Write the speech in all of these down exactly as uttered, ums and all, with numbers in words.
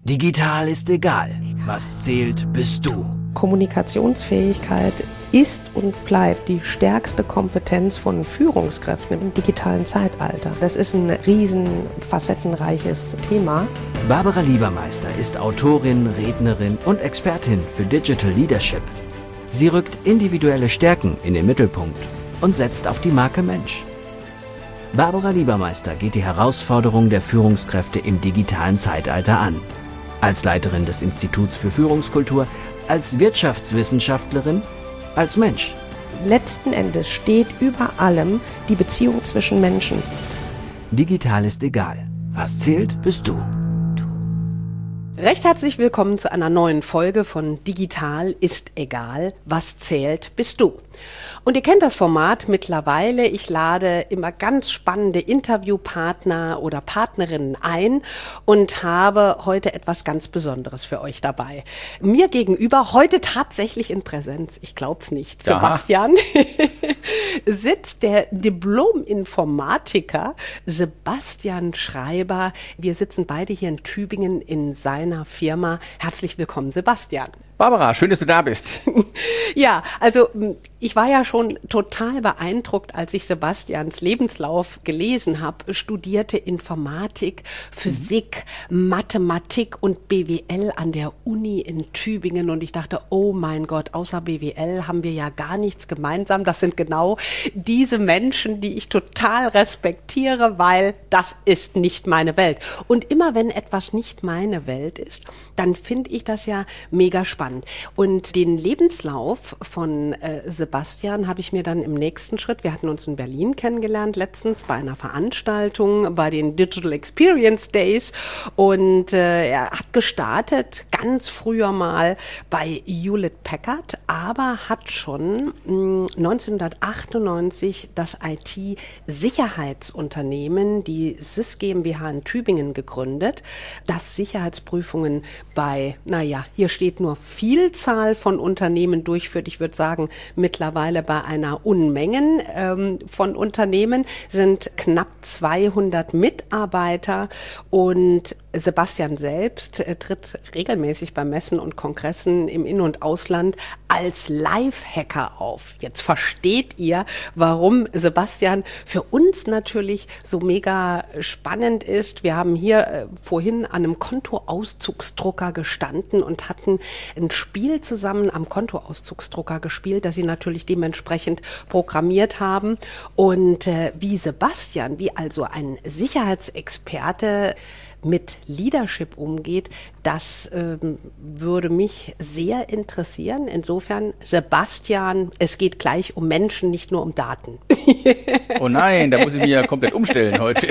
Digital ist egal. Was zählt, bist du. Kommunikationsfähigkeit ist und bleibt die stärkste Kompetenz von Führungskräften im digitalen Zeitalter. Das ist ein riesen facettenreiches Thema. Barbara Liebermeister ist Autorin, Rednerin und Expertin für Digital Leadership. Sie rückt individuelle Stärken in den Mittelpunkt und setzt auf die Marke Mensch. Barbara Liebermeister geht die Herausforderung der Führungskräfte im digitalen Zeitalter an. Als Leiterin des Instituts für Führungskultur, als Wirtschaftswissenschaftlerin, als Mensch. Letzten Endes steht über allem die Beziehung zwischen Menschen. Digital ist egal. Was zählt, bist du. Recht herzlich willkommen zu einer neuen Folge von Digital ist egal, was zählt, bist du. Und ihr kennt das Format mittlerweile. Ich lade immer ganz spannende Interviewpartner oder Partnerinnen ein und habe heute etwas ganz Besonderes für euch dabei. Mir gegenüber, heute tatsächlich in Präsenz, ich glaub's nicht, Aha. Sebastian, sitzt der Diplom-Informatiker Sebastian Schreiber. Wir sitzen beide hier in Tübingen in seiner Firma. Herzlich willkommen, Sebastian. Barbara, schön, dass du da bist. Ja, also ich war ja schon total beeindruckt, als ich Sebastians Lebenslauf gelesen habe. Studierte Informatik, Physik, mhm. Mathematik und B W L an der Uni in Tübingen. Und ich dachte, oh mein Gott, außer B W L haben wir ja gar nichts gemeinsam. Das sind genau diese Menschen, die ich total respektiere, weil das ist nicht meine Welt. Und immer wenn etwas nicht meine Welt ist, dann finde ich das ja mega spannend. Und den Lebenslauf von äh, Sebastian habe ich mir dann im nächsten Schritt, wir hatten uns in Berlin kennengelernt letztens bei einer Veranstaltung, bei den Digital Experience Days, und äh, er hat gestartet ganz früher mal bei Hewlett Packard, aber hat schon mh, neunzehnhundertachtundneunzig das I T-Sicherheitsunternehmen, die S I S GmbH in Tübingen gegründet, das Sicherheitsprüfungen bei, naja, hier steht nur Vielzahl von Unternehmen durchführt. Ich würde sagen, mittlerweile bei einer Unmengen ähm, von Unternehmen sind knapp zweihundert Mitarbeiter, und Sebastian selbst äh, tritt regelmäßig bei Messen und Kongressen im In- und Ausland als Live-Hacker auf. Jetzt versteht ihr, warum Sebastian für uns natürlich so mega spannend ist. Wir haben hier äh, vorhin an einem Kontoauszugsdrucker gestanden und hatten ein Spiel zusammen am Kontoauszugsdrucker gespielt, das sie natürlich dementsprechend programmiert haben. Und äh, wie Sebastian, wie also ein Sicherheitsexperte mit Leadership umgeht, das ähm, würde mich sehr interessieren. Insofern, Sebastian, es geht gleich um Menschen, nicht nur um Daten. Oh nein, da muss ich mich ja komplett umstellen heute.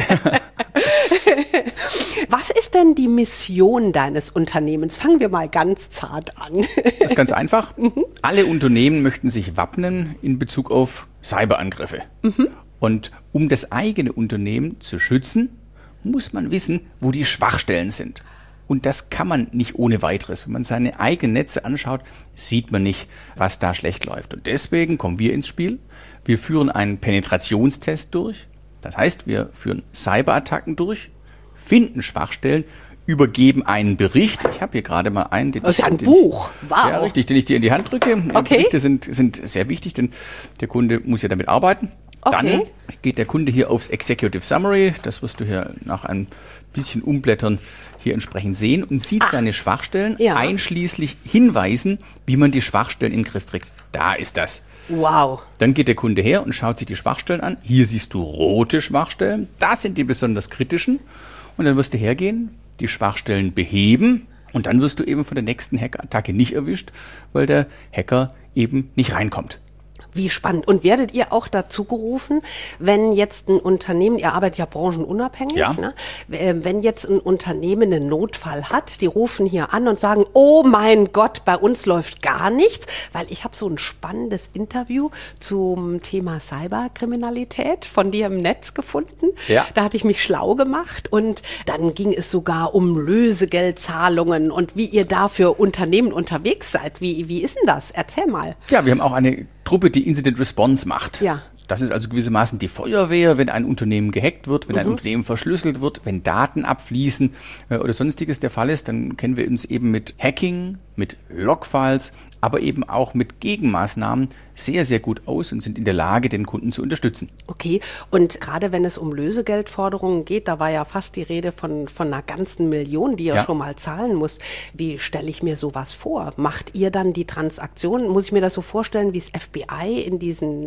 Was ist denn die Mission deines Unternehmens? Fangen wir mal ganz zart an. Das ist ganz einfach. Mhm. Alle Unternehmen möchten sich wappnen in Bezug auf Cyberangriffe. Mhm. Und um das eigene Unternehmen zu schützen, muss man wissen, wo die Schwachstellen sind. Und das kann man nicht ohne weiteres. Wenn man seine eigenen Netze anschaut, sieht man nicht, was da schlecht läuft. Und deswegen kommen wir ins Spiel. Wir führen einen Penetrationstest durch. Das heißt, wir führen Cyberattacken durch, finden Schwachstellen, übergeben einen Bericht. Ich habe hier gerade mal einen. Den, das ist ja ein den, Buch. Wow. Ja, richtig, den ich dir in die Hand drücke. Okay. Berichte sind, sind sehr wichtig, denn der Kunde muss ja damit arbeiten. Dann okay. geht der Kunde hier aufs Executive Summary, das wirst du hier nach ein bisschen Umblättern hier entsprechend sehen, und sieht ah. seine Schwachstellen, ja. einschließlich Hinweisen, wie man die Schwachstellen in den Griff kriegt. Da ist das. Wow. Dann geht der Kunde her und schaut sich die Schwachstellen an. Hier siehst du rote Schwachstellen, das sind die besonders kritischen. Und dann wirst du hergehen, die Schwachstellen beheben, und dann wirst du eben von der nächsten Hackerattacke nicht erwischt, weil der Hacker eben nicht reinkommt. Wie spannend. Und werdet ihr auch dazu gerufen, wenn jetzt ein Unternehmen, ihr arbeitet ja branchenunabhängig, ja. ne? Wenn jetzt ein Unternehmen einen Notfall hat, die rufen hier an und sagen, oh mein Gott, bei uns läuft gar nichts, weil ich habe so ein spannendes Interview zum Thema Cyberkriminalität von dir im Netz gefunden. Ja. Da hatte ich mich schlau gemacht, und dann ging es sogar um Lösegeldzahlungen und wie ihr da für Unternehmen unterwegs seid. Wie, wie ist denn das? Erzähl mal. Ja, wir haben auch eine Truppe, die Incident Response macht. Ja. Das ist also gewissermaßen die Feuerwehr, wenn ein Unternehmen gehackt wird, wenn ein Mhm. Unternehmen verschlüsselt wird, wenn Daten abfließen äh, oder sonstiges der Fall ist, dann kennen wir uns eben mit Hacking, mit Logfiles, aber eben auch mit Gegenmaßnahmen sehr, sehr gut aus und sind in der Lage, den Kunden zu unterstützen. Okay, und gerade wenn es um Lösegeldforderungen geht, da war ja fast die Rede von, von einer ganzen Million, die ihr Ja. schon mal zahlen müsst. Wie stelle ich mir sowas vor? Macht ihr dann die Transaktion? Muss ich mir das so vorstellen, wie das F B I in diesen,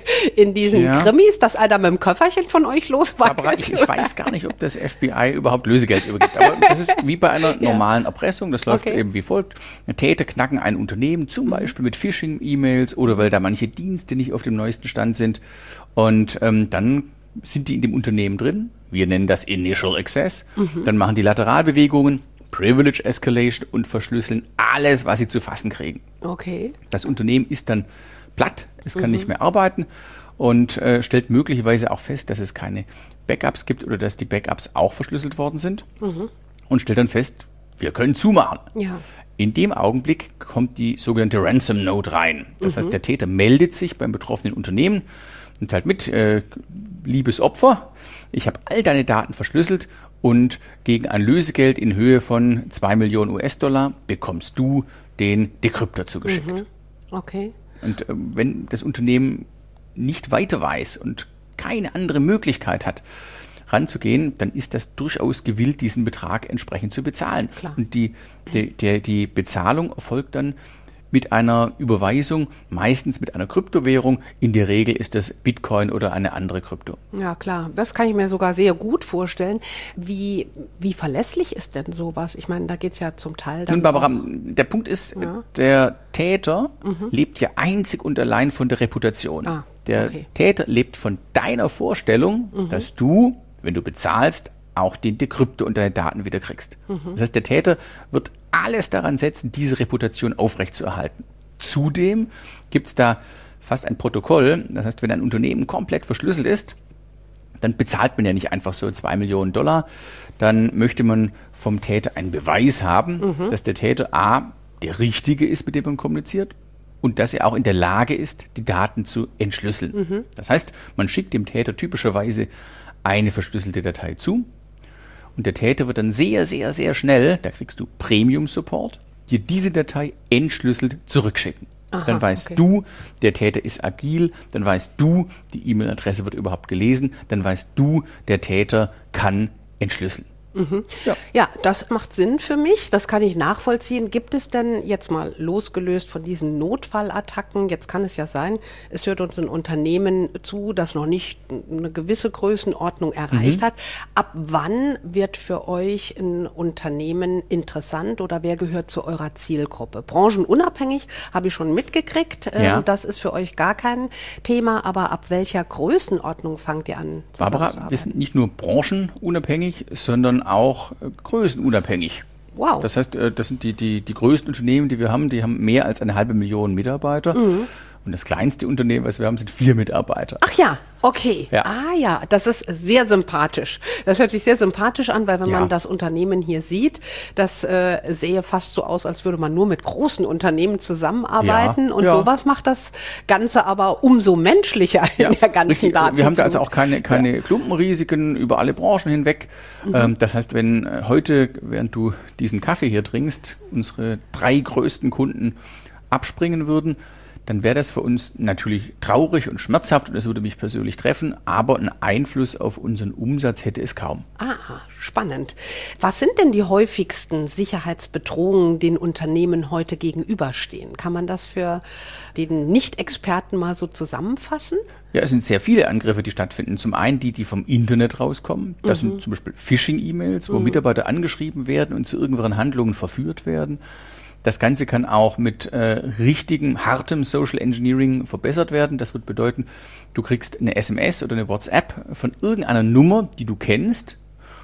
in diesen Ja. Krimis, dass einer mit dem Köfferchen von euch loswackelt? Aber ich, ich weiß gar nicht, ob das F B I überhaupt Lösegeld übergibt. Aber das ist wie bei einer normalen Erpressung. Das läuft Okay. eben wie folgt. Täter knacken ein Unternehmen, zum Beispiel mit Phishing-E-Mails oder weil da manche Dienste nicht auf dem neuesten Stand sind. Und ähm, dann sind die in dem Unternehmen drin. Wir nennen das Initial Access. Dann machen die Lateralbewegungen, Privilege Escalation und verschlüsseln alles, was sie zu fassen kriegen. Okay. Das Unternehmen ist dann platt, es kann nicht mehr arbeiten und äh, stellt möglicherweise auch fest, dass es keine Backups gibt oder dass die Backups auch verschlüsselt worden sind und stellt dann fest, wir können zumachen. Ja. In dem Augenblick kommt die sogenannte Ransom Note rein. Das heißt, der Täter meldet sich beim betroffenen Unternehmen und teilt mit, äh, liebes Opfer, ich habe all deine Daten verschlüsselt und gegen ein Lösegeld in Höhe von zwei Millionen U S-Dollar bekommst du den Decryptor zugeschickt. Okay. Und äh, wenn das Unternehmen nicht weiter weiß und keine andere Möglichkeit hat, ranzugehen, dann ist das durchaus gewillt, diesen Betrag entsprechend zu bezahlen. Klar. Und die, die, die, die Bezahlung erfolgt dann mit einer Überweisung, meistens mit einer Kryptowährung. In der Regel ist das Bitcoin oder eine andere Krypto. Ja, klar. Das kann ich mir sogar sehr gut vorstellen. Wie, wie verlässlich ist denn sowas? Ich meine, da geht es ja zum Teil dann Nun, Barbara, auch- der Punkt ist, Ja. der Täter lebt ja einzig und allein von der Reputation. Ah, der okay. Täter lebt von deiner Vorstellung, dass du, wenn du bezahlst, auch den Decryptor und deine Daten wieder kriegst. Das heißt, der Täter wird alles daran setzen, diese Reputation aufrechtzuerhalten. Zudem gibt es da fast ein Protokoll. Das heißt, wenn ein Unternehmen komplett verschlüsselt ist, dann bezahlt man ja nicht einfach so zwei Millionen Dollar. Dann möchte man vom Täter einen Beweis haben, dass der Täter A, der Richtige ist, mit dem man kommuniziert, und dass er auch in der Lage ist, die Daten zu entschlüsseln. Das heißt, man schickt dem Täter typischerweise eine verschlüsselte Datei zu und der Täter wird dann sehr, sehr, sehr schnell, da kriegst du Premium-Support, dir diese Datei entschlüsselt zurückschicken. Aha, Dann weißt okay. du, der Täter ist agil, dann weißt du, die E-Mail-Adresse wird überhaupt gelesen, dann weißt du, der Täter kann entschlüsseln. Ja. Ja, das macht Sinn für mich. Das kann ich nachvollziehen. Gibt es denn jetzt mal losgelöst von diesen Notfallattacken? Jetzt kann es ja sein, es hört uns ein Unternehmen zu, das noch nicht eine gewisse Größenordnung erreicht hat. Ab wann wird für euch ein Unternehmen interessant oder wer gehört zu eurer Zielgruppe? Branchenunabhängig habe ich schon mitgekriegt. Ähm, Ja. Das ist für euch gar kein Thema. Aber ab welcher Größenordnung fangt ihr an? Barbara, wir zusammenzuarbeiten? sind nicht nur branchenunabhängig, sondern auch äh, größenunabhängig. Wow. Das heißt, äh, das sind die, die, die größten Unternehmen, die wir haben, die haben mehr als eine halbe Million Mitarbeiter. Und das kleinste Unternehmen, was wir haben, sind vier Mitarbeiter. Ach ja, okay. Ja. Ah ja, das ist sehr sympathisch. Das hört sich sehr sympathisch an, weil wenn Ja. man das Unternehmen hier sieht, das äh, sähe fast so aus, als würde man nur mit großen Unternehmen zusammenarbeiten. Ja, Und ja. sowas macht das Ganze aber umso menschlicher in der ganzen richtig. Daten. Wir haben da also auch keine, keine Klumpenrisiken über alle Branchen hinweg. Ähm, das heißt, wenn äh, heute, während du diesen Kaffee hier trinkst, unsere drei größten Kunden abspringen würden, dann wäre das für uns natürlich traurig und schmerzhaft und es würde mich persönlich treffen, aber einen Einfluss auf unseren Umsatz hätte es kaum. Ah, spannend. Was sind denn die häufigsten Sicherheitsbedrohungen, den Unternehmen heute gegenüberstehen? Kann man das für den Nicht-Experten mal so zusammenfassen? Ja, es sind sehr viele Angriffe, die stattfinden. Zum einen die, die vom Internet rauskommen. Das sind zum Beispiel Phishing-E-Mails, wo Mitarbeiter angeschrieben werden und zu irgendwelchen Handlungen verführt werden. Das Ganze kann auch mit äh, richtigem, hartem Social Engineering verbessert werden. Das wird bedeuten, du kriegst eine S M S oder eine WhatsApp von irgendeiner Nummer, die du kennst.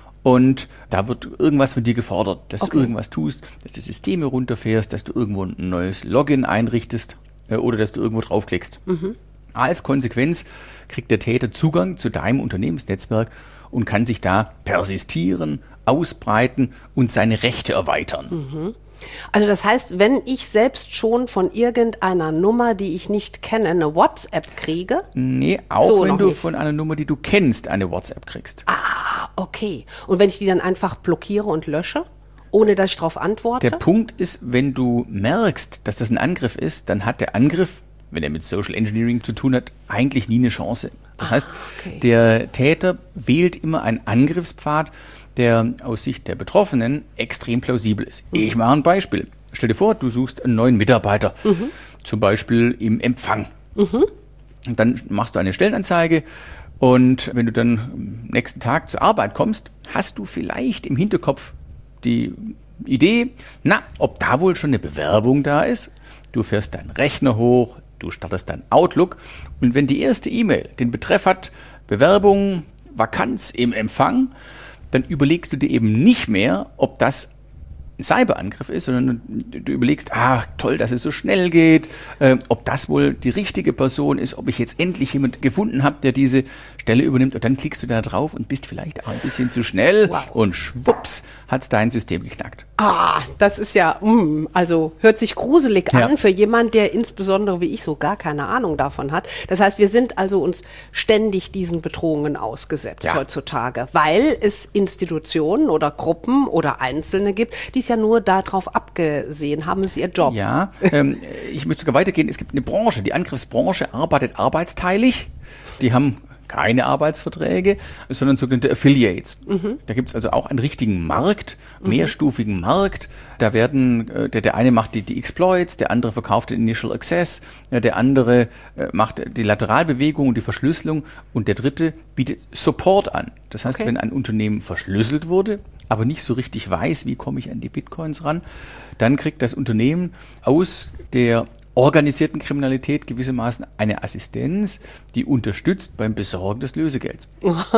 Und da wird irgendwas von dir gefordert, dass Okay. du irgendwas tust, dass du Systeme runterfährst, dass du irgendwo ein neues Login einrichtest äh, oder dass du irgendwo draufklickst. Als Konsequenz kriegt der Täter Zugang zu deinem Unternehmensnetzwerk und kann sich da persistieren, ausbreiten und seine Rechte erweitern. Mhm. Also das heißt, wenn ich selbst schon von irgendeiner Nummer, die ich nicht kenne, eine WhatsApp kriege? Nee, auch so wenn du nicht. von einer Nummer, die du kennst, eine WhatsApp kriegst. Ah, okay. Und wenn ich die dann einfach blockiere und lösche, ohne dass ich darauf antworte? Der Punkt ist, wenn du merkst, dass das ein Angriff ist, dann hat der Angriff, wenn er mit Social Engineering zu tun hat, eigentlich nie eine Chance. Das ah, heißt, okay. der Täter wählt immer einen Angriffspfad, der aus Sicht der Betroffenen extrem plausibel ist. Mhm. Ich mache ein Beispiel. Stell dir vor, du suchst einen neuen Mitarbeiter, mhm. zum Beispiel im Empfang. Mhm. Und dann machst du eine Stellenanzeige und wenn du dann am nächsten Tag zur Arbeit kommst, hast du vielleicht im Hinterkopf die Idee, na, ob da wohl schon eine Bewerbung da ist. Du fährst deinen Rechner hoch, du startest dein Outlook und wenn die erste E-Mail den Betreff hat, Bewerbung, Vakanz im Empfang, dann überlegst du dir eben nicht mehr, ob das ein Cyberangriff ist, sondern du überlegst, ach toll, dass es so schnell geht, äh, ob das wohl die richtige Person ist, ob ich jetzt endlich jemand gefunden habe, der diese Stelle übernimmt und dann klickst du da drauf und bist vielleicht auch ein bisschen zu schnell wow. und schwupps hat's dein System geknackt. Ah, das ist ja, mh, also hört sich gruselig an ja. für jemand, der insbesondere wie ich so gar keine Ahnung davon hat. Das heißt, wir sind also uns ständig diesen Bedrohungen ausgesetzt ja. heutzutage, weil es Institutionen oder Gruppen oder Einzelne gibt, die ja nur darauf abgesehen haben, es ist ihr Job. Ja, ähm, ich möchte sogar weitergehen. Es gibt eine Branche, die Angriffsbranche arbeitet arbeitsteilig. Die haben keine Arbeitsverträge, sondern sogenannte Affiliates. Mhm. Da gibt es also auch einen richtigen Markt, mehrstufigen mhm. Markt. Da werden, äh, der, der eine macht die, die Exploits, der andere verkauft den Initial Access, äh, der andere äh, macht die Lateralbewegung und die Verschlüsselung und der dritte bietet Support an. Das heißt, okay. wenn ein Unternehmen verschlüsselt wurde, aber nicht so richtig weiß, wie komme ich an die Bitcoins ran, dann kriegt das Unternehmen aus der organisierten Kriminalität gewissermaßen eine Assistenz, die unterstützt beim Besorgen des Lösegelds.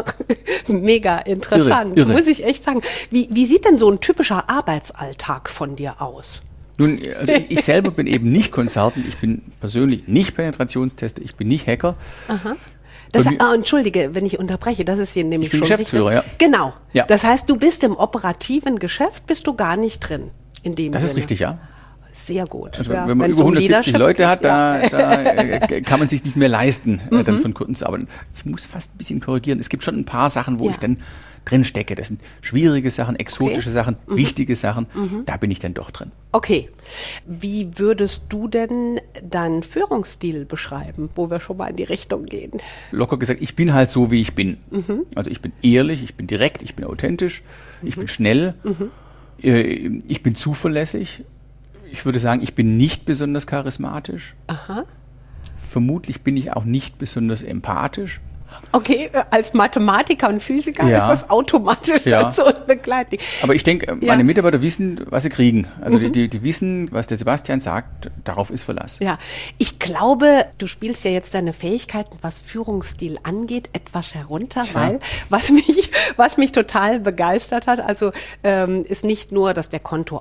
Mega interessant, irre, irre. Muss ich echt sagen. Wie, wie sieht denn so ein typischer Arbeitsalltag von dir aus? Nun, also ich selber bin eben nicht Consultant, ich bin persönlich nicht Penetrationstester, ich bin nicht Hacker. Aha. Das, ah, entschuldige, wenn ich unterbreche, das ist hier nämlich ich bin schon Geschäftsführer, richtig. Ja. Genau. Ja. Das heißt, du bist im operativen Geschäft, bist du gar nicht drin. In dem das Sinne. ist richtig, ja. Sehr gut. Also, ja, wenn man über hundertsiebzig Leute hat, da, da äh, kann man sich nicht mehr leisten, äh, dann von Kunden zu arbeiten. Ich muss fast ein bisschen korrigieren. Es gibt schon ein paar Sachen, wo ja. ich dann drin stecke. Das sind schwierige Sachen, exotische okay. Sachen, mhm. wichtige Sachen. Mhm. Da bin ich dann doch drin. Okay. Wie würdest du denn deinen Führungsstil beschreiben, wo wir schon mal in die Richtung gehen? Locker gesagt, ich bin halt so, wie ich bin. Mhm. Also ich bin ehrlich, ich bin direkt, ich bin authentisch, mhm. ich bin schnell, mhm. äh, ich bin zuverlässig. Ich würde sagen, ich bin nicht besonders charismatisch. Aha. Vermutlich bin ich auch nicht besonders empathisch. Okay, als Mathematiker und Physiker ja. ist das automatisch ja. dazu begleitet. Aber ich denke, meine ja. Mitarbeiter wissen, was sie kriegen. Also mhm. die, die wissen, was der Sebastian sagt, darauf ist Verlass. Ja, ich glaube, du spielst ja jetzt deine Fähigkeiten, was Führungsstil angeht, etwas herunter, Tja. weil was mich, was mich total begeistert hat, also ähm, ist nicht nur, dass der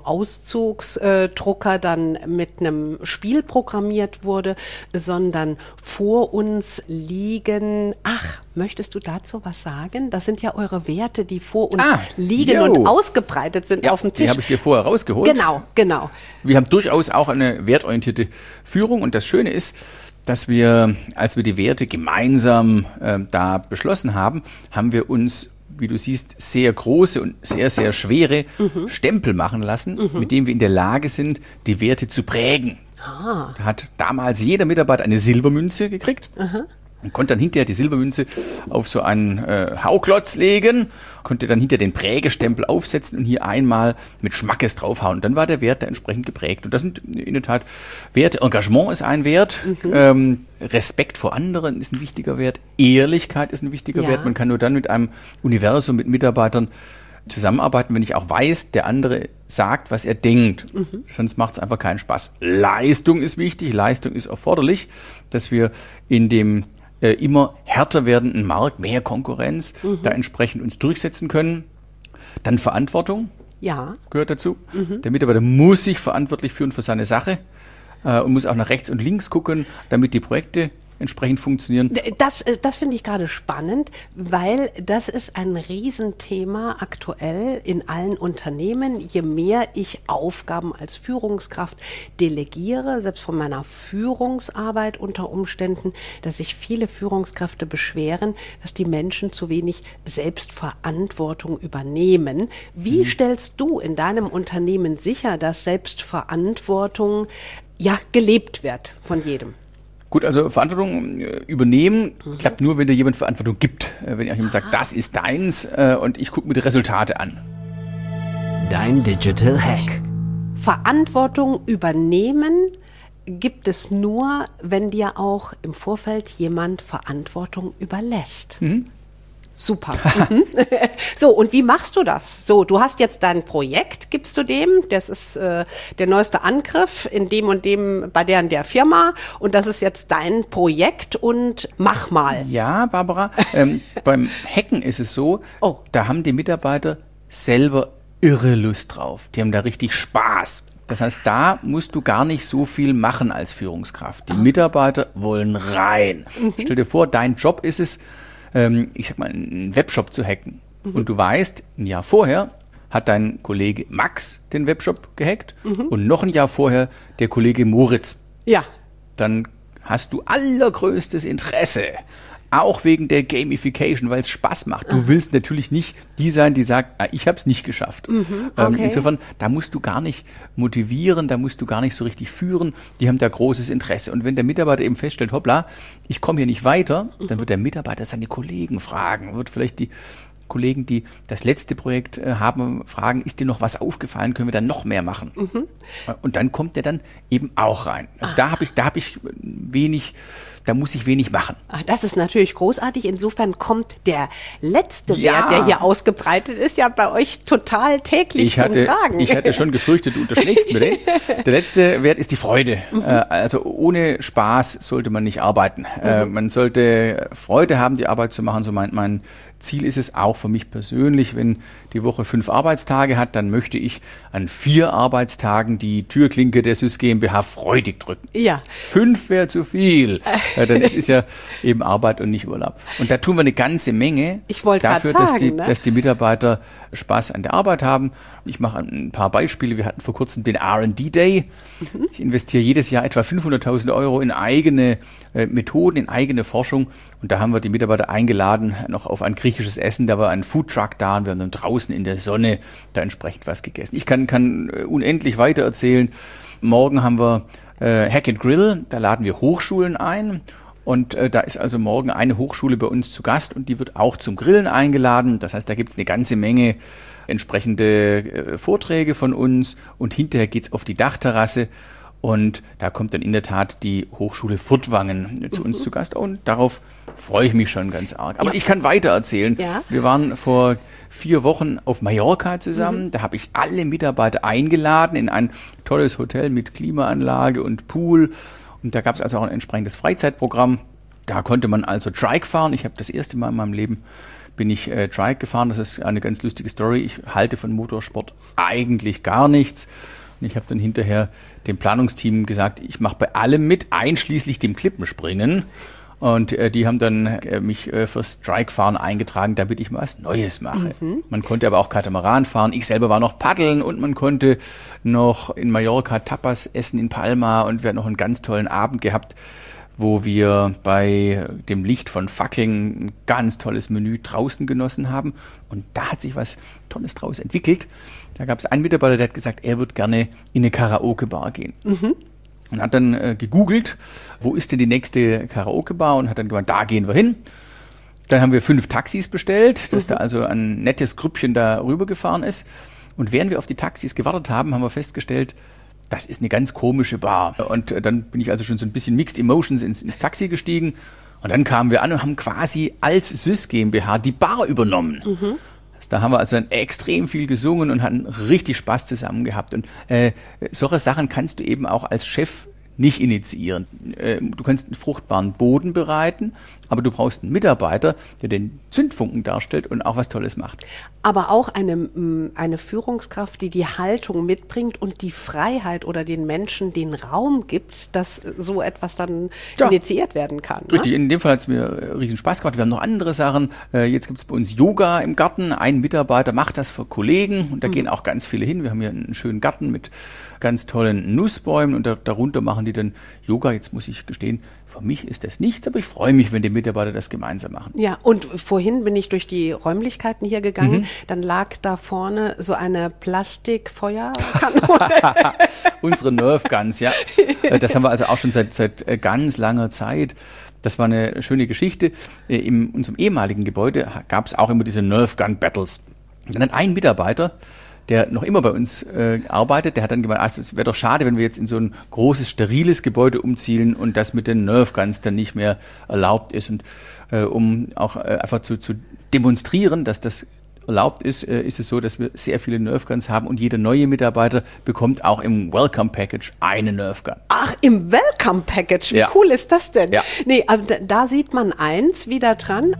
Kontoauszugsdrucker äh, dann mit einem Spiel programmiert wurde, sondern vor uns liegen, ach, möchtest du dazu was sagen? Das sind ja eure Werte, die vor uns ah, liegen yo. und ausgebreitet sind ja, auf dem Tisch. Die habe ich dir vorher rausgeholt. Genau, genau. Wir haben durchaus auch eine wertorientierte Führung und das Schöne ist, dass wir, als wir die Werte gemeinsam äh, da beschlossen haben, haben wir uns, wie du siehst, sehr große und sehr, sehr schwere mhm. Stempel machen lassen, mhm. mit denen wir in der Lage sind, die Werte zu prägen. Ah. Da hat damals jeder Mitarbeiter eine Silbermünze gekriegt. Aha. Und konnte dann hinterher die Silbermünze auf so einen äh, Hauklotz legen, konnte dann hinter den Prägestempel aufsetzen und hier einmal mit Schmackes draufhauen. Und dann war der Wert da entsprechend geprägt. Und das sind in der Tat Werte. Engagement ist ein Wert, mhm. ähm, Respekt vor anderen ist ein wichtiger Wert, Ehrlichkeit ist ein wichtiger ja. Wert. Man kann nur dann mit einem Universum, mit Mitarbeitern zusammenarbeiten, wenn ich auch weiß, der andere sagt, was er denkt. Mhm. Sonst macht es einfach keinen Spaß. Leistung ist wichtig, Leistung ist erforderlich, dass wir in dem äh, immer härter werdenden Markt, mehr Konkurrenz, mhm. da entsprechend uns durchsetzen können. Dann Verantwortung ja. gehört dazu. Mhm. Der Mitarbeiter muss sich verantwortlich fühlen für seine Sache äh, und muss auch nach rechts und links gucken, damit die Projekte entsprechend funktionieren. Das, das finde ich gerade spannend, weil das ist ein Riesenthema aktuell in allen Unternehmen. Je mehr ich Aufgaben als Führungskraft delegiere, selbst von meiner Führungsarbeit unter Umständen, dass sich viele Führungskräfte beschweren, dass die Menschen zu wenig Selbstverantwortung übernehmen. Wie hm. stellst du in deinem Unternehmen sicher, dass Selbstverantwortung ja gelebt wird von jedem? Gut, also Verantwortung äh, übernehmen mhm. klappt nur, wenn dir jemand Verantwortung gibt. Äh, wenn jemand sagt, das ist deins äh, und ich gucke mir die Resultate an. Dein Digital Hack. Verantwortung übernehmen gibt es nur, wenn dir auch im Vorfeld jemand Verantwortung überlässt. Mhm. Super. Mhm. So, und wie machst du das? So, du hast jetzt dein Projekt, gibst du dem, das ist äh, der neueste Angriff in dem und dem, bei der und der Firma und das ist jetzt dein Projekt und mach mal. Ja, Barbara, ähm, beim Hacken ist es so, oh. da haben die Mitarbeiter selber irre Lust drauf. Die haben da richtig Spaß. Das heißt, da musst du gar nicht so viel machen als Führungskraft. Die Mitarbeiter wollen rein. Mhm. Stell dir vor, dein Job ist es, ich sag mal, einen Webshop zu hacken. Mhm. Und du weißt, ein Jahr vorher hat dein Kollege Max den Webshop gehackt mhm. und noch ein Jahr vorher der Kollege Moritz. Ja. Dann hast du allergrößtes Interesse, auch wegen der Gamification, weil es Spaß macht. Du Ach. willst natürlich nicht die sein, die sagt, ah, ich habe es nicht geschafft. Mhm, okay. ähm, insofern, da musst du gar nicht motivieren, da musst du gar nicht so richtig führen. Die haben da großes Interesse. Und wenn der Mitarbeiter eben feststellt, hoppla, ich komme hier nicht weiter, mhm. dann wird der Mitarbeiter seine Kollegen fragen, wird vielleicht die Kollegen, die das letzte Projekt äh, haben, fragen, ist dir noch was aufgefallen, können wir dann noch mehr machen? Mhm. Und dann kommt der dann eben auch rein. Also ah. da habe ich, da habe ich wenig, da muss ich wenig machen. Ach, das ist natürlich großartig. Insofern kommt der letzte ja. Wert, der hier ausgebreitet ist, ja bei euch total täglich ich zum hatte, Tragen. Ich hatte schon gefürchtet, du unterschlägst mir den. Der letzte Wert ist die Freude. Mhm. Äh, also ohne Spaß sollte man nicht arbeiten. Mhm. Äh, man sollte Freude haben, die Arbeit zu machen, so meint mein Ziel ist es auch für mich persönlich, wenn die Woche fünf Arbeitstage hat, dann möchte ich an vier Arbeitstagen die Türklinke der Sys GmbH freudig drücken. Ja. Fünf wäre zu viel. Äh, dann ist es ja eben Arbeit und nicht Urlaub. Und da tun wir eine ganze Menge ich dafür, sagen, dass, die, ne? dass die Mitarbeiter Spaß an der Arbeit haben. Ich mache ein paar Beispiele. Wir hatten vor kurzem den R and D Day. Mhm. Ich investiere jedes Jahr etwa fünfhunderttausend Euro in eigene äh, Methoden, in eigene Forschung. Und da haben wir die Mitarbeiter eingeladen, noch auf ein griechisches Essen. Da war ein Foodtruck da und wir haben dann draußen in der Sonne da entsprechend was gegessen. Ich kann, kann unendlich weiter erzählen. Morgen haben wir äh, Hack and Grill. Da laden wir Hochschulen ein. Und äh, da ist also morgen eine Hochschule bei uns zu Gast und die wird auch zum Grillen eingeladen. Das heißt, da gibt es eine ganze Menge entsprechende äh, Vorträge von uns und hinterher geht's auf die Dachterrasse und da kommt dann in der Tat die Hochschule Furtwangen äh, zu uns mhm. zu Gast und darauf freue ich mich schon ganz arg. Aber ja. ich kann weiter erzählen. Ja. Wir waren vor vier Wochen auf Mallorca zusammen. Mhm. Da habe ich alle Mitarbeiter eingeladen in ein tolles Hotel mit Klimaanlage und Pool. Und da gab es also auch ein entsprechendes Freizeitprogramm. Da konnte man also Trike fahren. Ich habe das erste Mal in meinem Leben bin ich äh, Trike gefahren. Das ist eine ganz lustige Story. Ich halte von Motorsport eigentlich gar nichts. Und ich habe dann hinterher dem Planungsteam gesagt, ich mache bei allem mit, einschließlich dem Klippenspringen. Und äh, die haben dann äh, mich äh, fürs Trike-Fahren eingetragen, damit ich mal was Neues mache. Mhm. Man konnte aber auch Katamaran fahren. Ich selber war noch paddeln und man konnte noch in Mallorca Tapas essen in Palma. Und wir hatten noch einen ganz tollen Abend gehabt, wo wir bei dem Licht von Fackeln ein ganz tolles Menü draußen genossen haben. Und da hat sich was Tolles draus entwickelt. Da gab es einen Mitarbeiter, der hat gesagt, er würde gerne in eine Karaoke-Bar gehen. Mhm. Und hat dann äh, gegoogelt, wo ist denn die nächste Karaoke-Bar und hat dann gemeint, da gehen wir hin. Dann haben wir fünf Taxis bestellt, dass mhm. da also ein nettes Grüppchen da rübergefahren ist. Und während wir auf die Taxis gewartet haben, haben wir festgestellt, das ist eine ganz komische Bar. Und äh, dann bin ich also schon so ein bisschen Mixed Emotions ins, ins Taxi gestiegen. Und dann kamen wir an und haben quasi als Sys GmbH die Bar übernommen. Mhm. Da haben wir also dann extrem viel gesungen und hatten richtig Spaß zusammen gehabt. Und äh, solche Sachen kannst du eben auch als Chef nicht initiieren. Du kannst einen fruchtbaren Boden bereiten, aber du brauchst einen Mitarbeiter, der den Zündfunken darstellt und auch was Tolles macht. Aber auch eine, eine Führungskraft, die die Haltung mitbringt und die Freiheit oder den Menschen den Raum gibt, dass so etwas dann ja. initiiert werden kann. Richtig, ne? In dem Fall hat es mir riesen Spaß gemacht. Wir haben noch andere Sachen. Jetzt gibt es bei uns Yoga im Garten. Ein Mitarbeiter macht das für Kollegen und da mhm. gehen auch ganz viele hin. Wir haben hier einen schönen Garten mit ganz tollen Nussbäumen und da, darunter machen die dann Yoga. Jetzt muss ich gestehen, für mich ist das nichts, aber ich freue mich, wenn die Mitarbeiter das gemeinsam machen. Ja, und vorhin bin ich durch die Räumlichkeiten hier gegangen, mhm. dann lag da vorne so eine Plastikfeuerkanone. Unsere Nerf Guns, ja. Das haben wir also auch schon seit, seit ganz langer Zeit. Das war eine schöne Geschichte. In unserem ehemaligen Gebäude gab es auch immer diese Nerf Gun Battles. Und dann hat ein Mitarbeiter, der noch immer bei uns äh, arbeitet, der hat dann gemeint, es wäre doch schade, wenn wir jetzt in so ein großes, steriles Gebäude umziehen und das mit den Nerf Guns dann nicht mehr erlaubt ist. Und äh, um auch äh, einfach zu, zu demonstrieren, dass das erlaubt ist, äh, ist es so, dass wir sehr viele Nerf Guns haben und jeder neue Mitarbeiter bekommt auch im Welcome Package eine Nerf Gun. Ach, im Welcome Package? Wie ja. cool ist das denn? Ja. Nee, aber da, da sieht man eins wieder dran.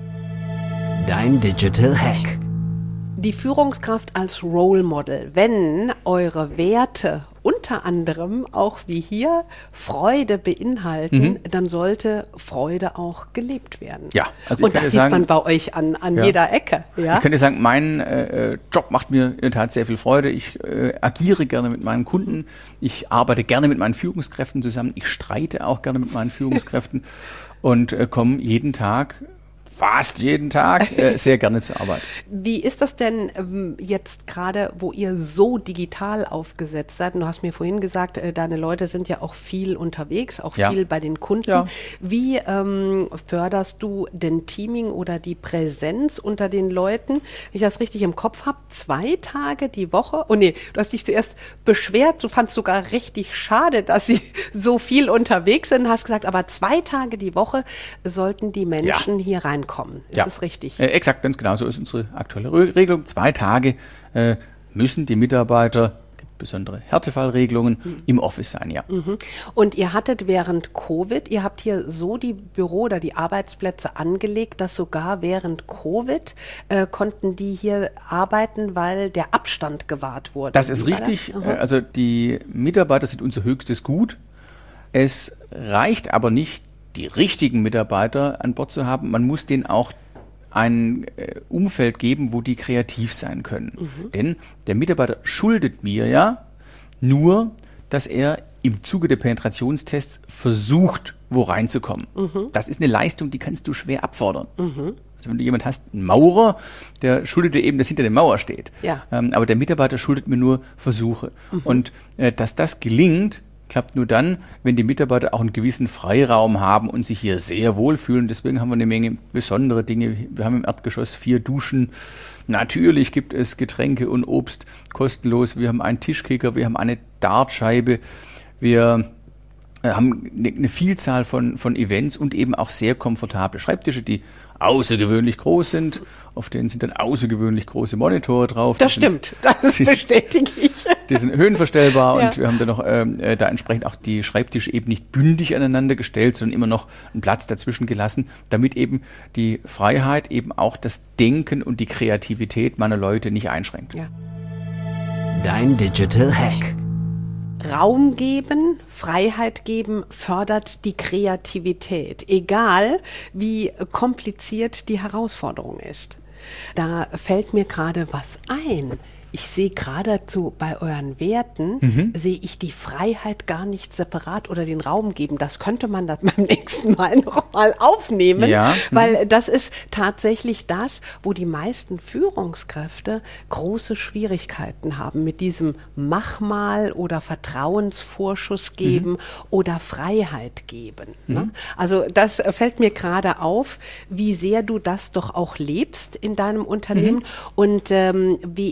Dein Digital Hack. Die Führungskraft als Role Model, wenn eure Werte unter anderem auch wie hier Freude beinhalten, mhm. dann sollte Freude auch gelebt werden. Ja, also und das sieht sagen, man bei euch an, an ja. jeder Ecke. Ja? Ich könnte sagen, mein äh, Job macht mir in der Tat sehr viel Freude. Ich äh, agiere gerne mit meinen Kunden. Ich arbeite gerne mit meinen Führungskräften zusammen. Ich streite auch gerne mit meinen Führungskräften und äh, komme jeden Tag fast jeden Tag äh, sehr gerne zur Arbeit. Wie ist das denn ähm, jetzt gerade, wo ihr so digital aufgesetzt seid? Und du hast mir vorhin gesagt, äh, deine Leute sind ja auch viel unterwegs, auch ja. viel bei den Kunden. Ja. Wie ähm, förderst du den Teaming oder die Präsenz unter den Leuten? Wenn ich das richtig im Kopf habe, zwei Tage die Woche? Oh nee, du hast dich zuerst beschwert, du fandst sogar richtig schade, dass sie so viel unterwegs sind, hast gesagt, aber zwei Tage die Woche sollten die Menschen ja. hier reinkommen. Kommen. Ist ja. das richtig? Äh, exakt, ganz genau. So ist unsere aktuelle Re- Regelung. Zwei Tage äh, müssen die Mitarbeiter, gibt besondere Härtefallregelungen, mhm. im Office sein, ja. Mhm. Und ihr hattet während Covid, ihr habt hier so die Büro- oder die Arbeitsplätze angelegt, dass sogar während Covid äh, konnten die hier arbeiten, weil der Abstand gewahrt wurde. Das ist richtig. Das? Also die Mitarbeiter sind unser höchstes Gut. Es reicht aber nicht, die richtigen Mitarbeiter an Bord zu haben. Man muss denen auch ein äh, Umfeld geben, wo die kreativ sein können. Mhm. Denn der Mitarbeiter schuldet mir ja nur, dass er im Zuge der Penetrationstests versucht, wo reinzukommen. Mhm. Das ist eine Leistung, die kannst du schwer abfordern. Mhm. Also wenn du jemand hast, einen Maurer, der schuldet dir eben, dass hinter der Mauer steht. Ja. Ähm, aber der Mitarbeiter schuldet mir nur Versuche. Mhm. Und äh, dass das gelingt, klappt nur dann, wenn die Mitarbeiter auch einen gewissen Freiraum haben und sich hier sehr wohlfühlen. Deswegen haben wir eine Menge besondere Dinge. Wir haben im Erdgeschoss vier Duschen. Natürlich gibt es Getränke und Obst kostenlos. Wir haben einen Tischkicker, wir haben eine Dartscheibe. Wir haben eine Vielzahl von, von Events und eben auch sehr komfortable Schreibtische, die außergewöhnlich groß sind. Auf denen sind dann außergewöhnlich große Monitore drauf. Das die stimmt, sind, das die, bestätige ich. Die sind höhenverstellbar ja. und wir haben dann noch äh, da entsprechend auch die Schreibtische eben nicht bündig aneinander gestellt, sondern immer noch einen Platz dazwischen gelassen, damit eben die Freiheit eben auch das Denken und die Kreativität meiner Leute nicht einschränkt. Ja. Dein Digital Hack. Raum geben, Freiheit geben, fördert die Kreativität, egal wie kompliziert die Herausforderung ist. Da fällt mir gerade was ein. Ich sehe geradezu bei euren Werten, mhm. sehe ich die Freiheit gar nicht separat oder den Raum geben. Das könnte man dann beim nächsten Mal noch mal aufnehmen, ja. weil das ist tatsächlich das, wo die meisten Führungskräfte große Schwierigkeiten haben mit diesem Mach mal oder Vertrauensvorschuss geben mhm. oder Freiheit geben. Mhm. Ne? Also das fällt mir gerade auf, wie sehr du das doch auch lebst in deinem Unternehmen. Mhm. Und ähm, wie ist das denn?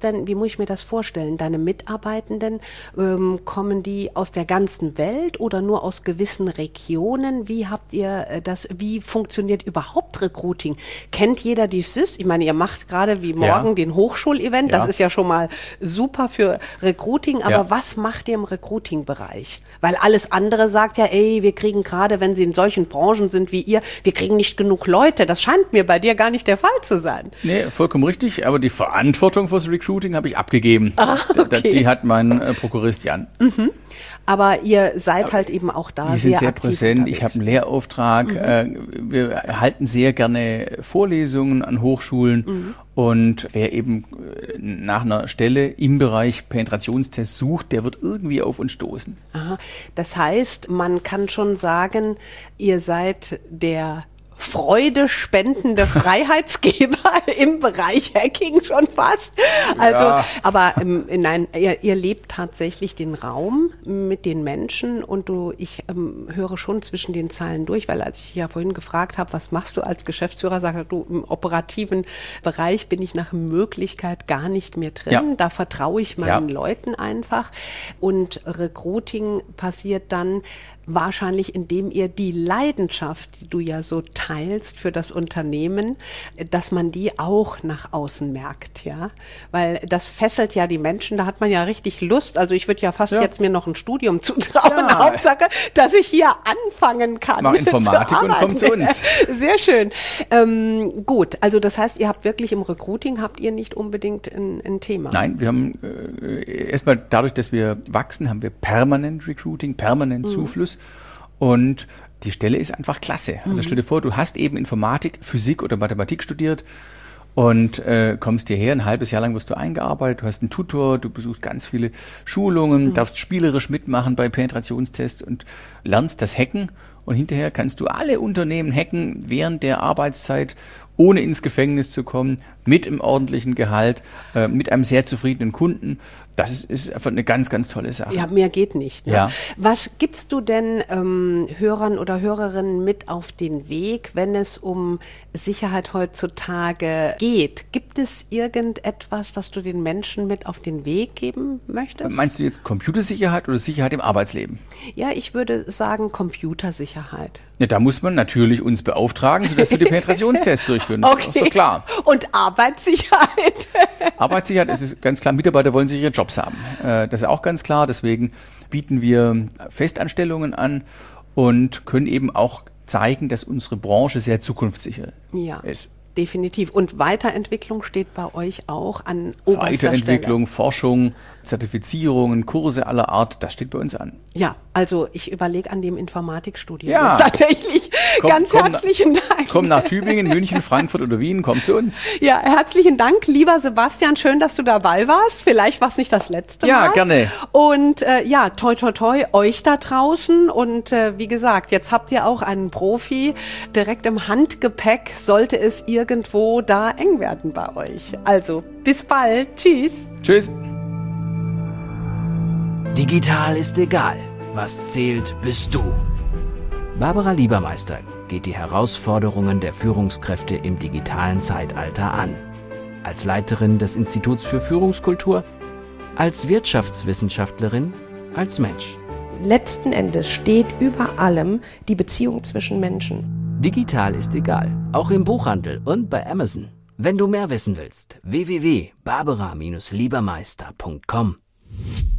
denn, wie muss ich mir das vorstellen? Deine Mitarbeitenden, ähm, kommen die aus der ganzen Welt oder nur aus gewissen Regionen? Wie habt ihr äh, das, wie funktioniert überhaupt Recruiting? Kennt jeder die S I S? Ich meine, ihr macht gerade wie morgen Ja. den Hochschulevent, das Ja. ist ja schon mal super für Recruiting, aber Ja. was macht ihr im Recruiting-Bereich? Weil alles andere sagt ja, ey, wir kriegen gerade, wenn sie in solchen Branchen sind wie ihr, wir kriegen nicht genug Leute. Das scheint mir bei dir gar nicht der Fall zu sein. Nee, vollkommen richtig, aber die Verantwortung fürs Recruiting habe ich abgegeben. Ah, okay. Die, die hat mein äh, Prokurist Jan. Mhm. Aber ihr seid halt eben auch da Die sind sehr, sehr aktiv präsent. unterwegs. Ich habe einen Lehrauftrag. Mhm. Äh, wir halten sehr gerne Vorlesungen an Hochschulen. Mhm. Und wer eben äh, nach einer Stelle im Bereich Penetrationstest sucht, der wird irgendwie auf uns stoßen. Aha. Das heißt, man kann schon sagen, ihr seid der Freude spendende Freiheitsgeber im Bereich Hacking schon fast. Also, Ja. aber ähm, nein, ihr, ihr lebt tatsächlich den Raum mit den Menschen und du, ich ähm, höre schon zwischen den Zeilen durch, weil als ich ja vorhin gefragt habe, was machst du als Geschäftsführer, sagst du, im operativen Bereich bin ich nach Möglichkeit gar nicht mehr drin. Ja. Da vertraue ich meinen Ja. Leuten einfach und Recruiting passiert dann wahrscheinlich, indem ihr die Leidenschaft, die du ja so teilst für das Unternehmen, dass man die auch nach außen merkt, ja, weil das fesselt ja die Menschen, da hat man ja richtig Lust, also ich würde ja fast Ja. jetzt mir noch ein Studium zutrauen, Ja. Hauptsache, dass ich hier anfangen kann. Mach Informatik zu und komm zu uns. Sehr schön. Ähm, gut, also das heißt, ihr habt wirklich im Recruiting, habt ihr nicht unbedingt ein, ein Thema? Nein, wir haben äh, erstmal dadurch, dass wir wachsen, haben wir permanent Recruiting, permanent Mhm. Zufluss. Und die Stelle ist einfach klasse. Also Mhm. stell dir vor, du hast eben Informatik, Physik oder Mathematik studiert und äh, kommst hierher, ein halbes Jahr lang wirst du eingearbeitet, du hast einen Tutor, du besuchst ganz viele Schulungen, Mhm. darfst spielerisch mitmachen bei Penetrationstests und lernst das Hacken. Und hinterher kannst du alle Unternehmen hacken während der Arbeitszeit, ohne ins Gefängnis zu kommen, mit einem ordentlichen Gehalt, äh, mit einem sehr zufriedenen Kunden. Das ist, ist einfach eine ganz, ganz tolle Sache. Ja, mehr geht nicht. Ne? Ja. Was gibst du denn ähm, Hörern oder Hörerinnen mit auf den Weg, wenn es um Sicherheit heutzutage geht? Gibt es irgendetwas, das du den Menschen mit auf den Weg geben möchtest? Meinst du jetzt Computersicherheit oder Sicherheit im Arbeitsleben? Ja, ich würde sagen Computersicherheit. Ja, da muss man natürlich uns beauftragen, sodass wir die Penetrationstests durchführen. Das ist doch klar. Und Arbeitssicherheit? Arbeitssicherheit ist es ganz klar, Mitarbeiter wollen sichere Jobs haben. Äh, Das ist auch ganz klar. Deswegen bieten wir Festanstellungen an und können eben auch zeigen, dass unsere Branche sehr zukunftssicher Ja. ist. Definitiv. Und Weiterentwicklung steht bei euch auch an oberster Weiterentwicklung, Forschung, Zertifizierungen, Kurse aller Art, das steht bei uns an. Stelle. Ja, also ich überlege an dem Informatikstudium. Ja. Jetzt tatsächlich. Komm, Ganz komm, herzlichen Dank. Komm nach Tübingen, München, Frankfurt oder Wien, komm zu uns. Ja, herzlichen Dank, lieber Sebastian. Schön, dass du dabei warst. Vielleicht war es nicht das letzte Ja, Mal. gerne. Und äh, ja, toi, toi, toi, euch da draußen. Und äh, wie gesagt, jetzt habt ihr auch einen Profi direkt im Handgepäck, sollte es irgendwo da eng werden bei euch. Also, bis bald. Tschüss. Tschüss. Digital ist egal. Was zählt, bist du. Barbara Liebermeister geht die Herausforderungen der Führungskräfte im digitalen Zeitalter an. Als Leiterin des Instituts für Führungskultur, als Wirtschaftswissenschaftlerin, als Mensch. Letzten Endes steht über allem die Beziehung zwischen Menschen. Digital ist egal. Auch im Buchhandel und bei Amazon. Wenn du mehr wissen willst, w w w punkt barbara Bindestrich liebermeister punkt com.